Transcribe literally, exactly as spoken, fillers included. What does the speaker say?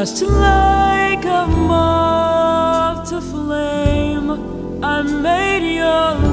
Just like a moth to flame, I made your